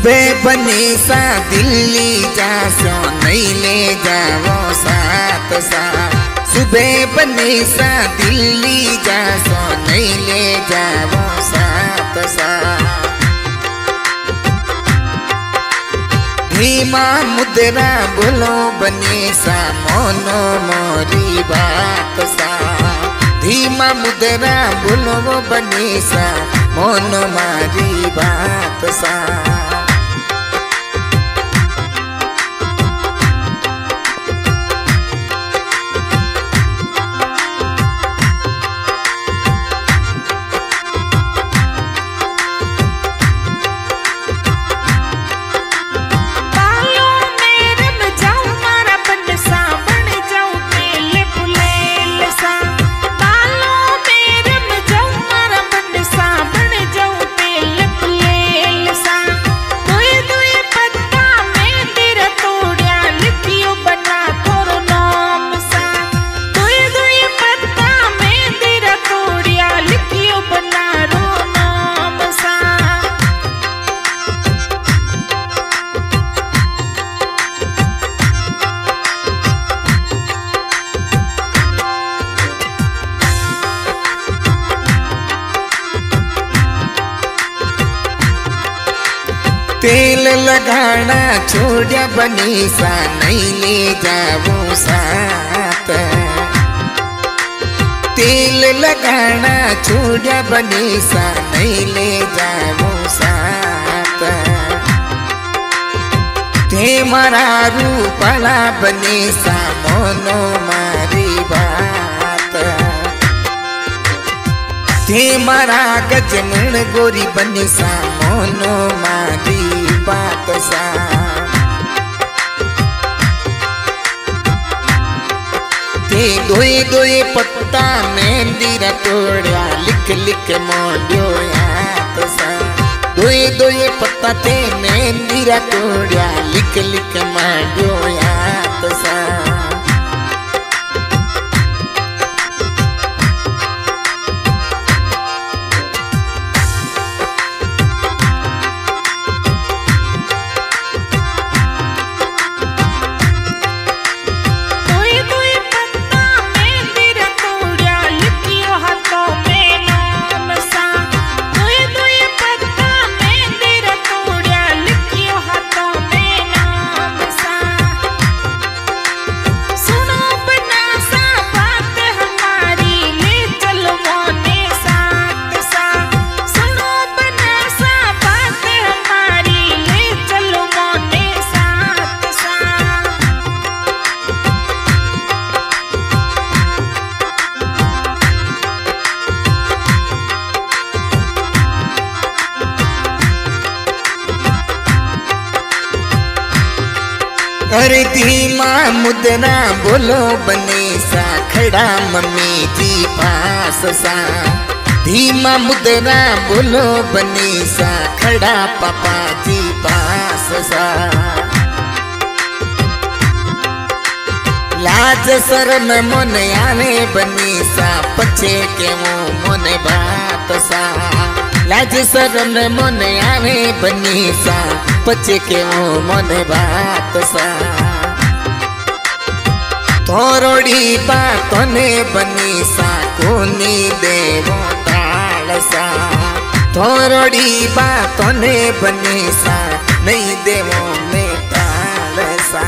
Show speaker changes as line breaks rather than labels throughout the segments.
सुबह बने सा दिल्ली जासो नहीं ले जाओ साथ सा। सुबह बने सा दिल्ली जासो नहीं ले जाओ साथ सा। धीमा मुद्रा बोलो बने सा मोनो मोरी बात सा। धीमा मुद्रा बोलो बने सा मोनो मारी बात सा। तेल लगाना छोड़ा बनी सा नहीं ले जाओ साथ। तेल लगाना छोड़ा बनी सा नहीं ले जाओ साथ। ते मारा रूपला बनी सा मोनो मारी बात। ते मारा गजमण गोरी बनी सा मोनो मारी बात सा। ते दोए दोए पत्ता मेहंदी तोड़ा लिख लिख मोड़ो याद सा। दोए दोए पत्ता ते मेहंदी तोड़ा लिख लिख मोड़ो याद सा। अरे धीमा मुद्रा बोलो बने सा खड़ा मम्मी जी पास सा। धीमा मुद्रा बोलो बने सा खड़ा पापा जी पास सा। लाज शर्म मन आवे बनी सा पछे के वो मन बात सा। लाज शर्म मन आवे बनी सा पछे के वो मन बात सा। थोरोड़ी बातों ने बनी सा कोनी देवो ताल सा। थोरोड़ी बातों ने बनी सा नहीं देवो में ताल सा।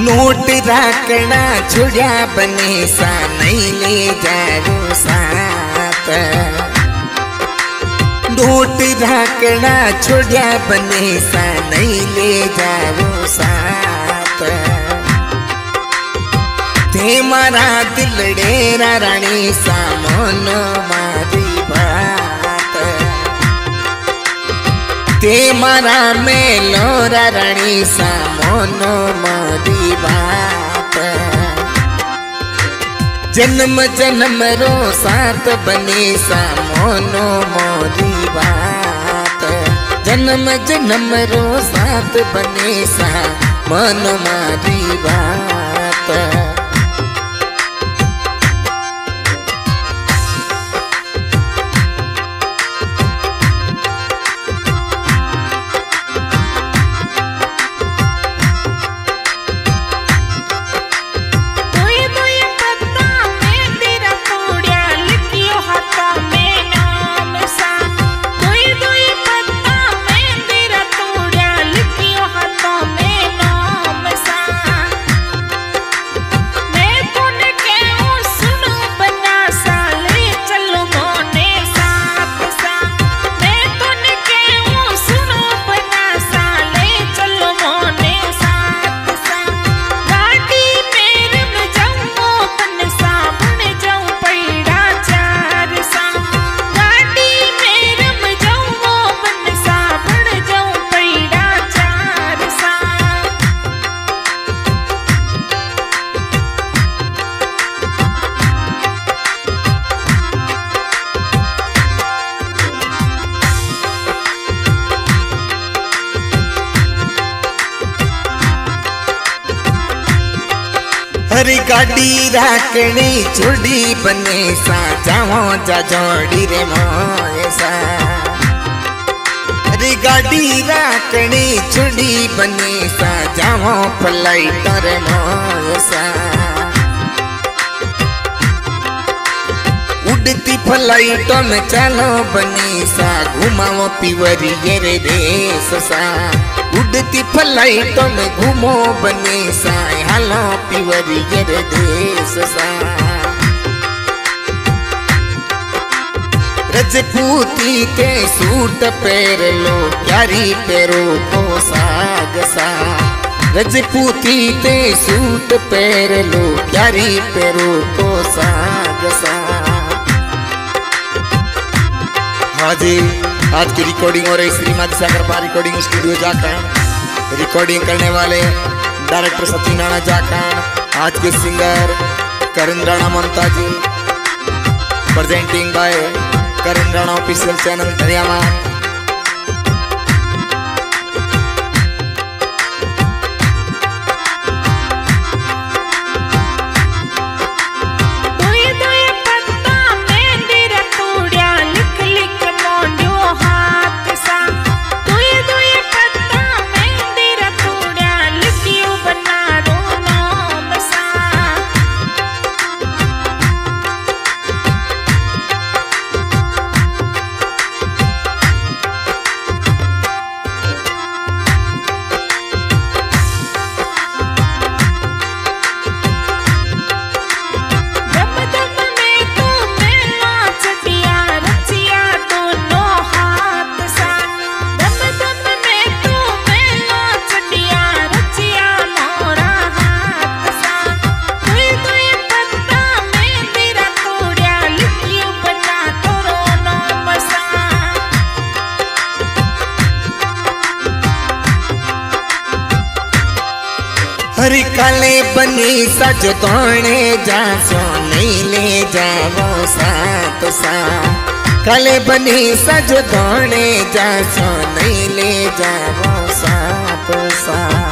लूट राकड़ा छुड़िया बने सा नहीं ले जाओ साथ। लूट राकड़ा छुड़िया बने सा नहीं ले जाओ साथ। ते मारा दिलड़ेरा रानी सा मन मारी बात। ते मारा मेलोरा रानी सा मन मारी बात। जन्म जन्म रो साथ बने सा मन मोरी बात। जन्म जन्म रो साथ बने सा मन मारी बात। हरी गाड़ी राकड़ी चुड़ी बने सा जाओ जा जोड़ी रे मोसा। हरी गाड़ी राकड़ी चुड़ी बने सा जाओ फ्लाइट रे मोसा। उड़ती फ्लाइटों में चलो बने सा घुमाओ पिवरिये रे देश सा। उड़ती फ्लाइटों में घूमो बने सा हालो पिवरिये रे देश सा। रजपूती के सूट पैर लो प्यारी पैरो को साग सा। रजपूती के सूट पैर लो प्यारी पैरो को साग सा। हाँ जी, आज की रिकॉर्डिंग हो रही श्रीमती सागर पार रिकॉर्डिंग स्टूडियो जाकर। रिकॉर्डिंग करने वाले डायरेक्टर सचिन राणा जाकर। आज के singer Karan Rana Mamta ji. Presenting by Karan Rana official channel Haryana. हरी काले बनी सज दौड़े जा सो नहीं ले जाओ साथ सा। काले बनी सज दौड़े जा सो नहीं ले जाओ साथ सा।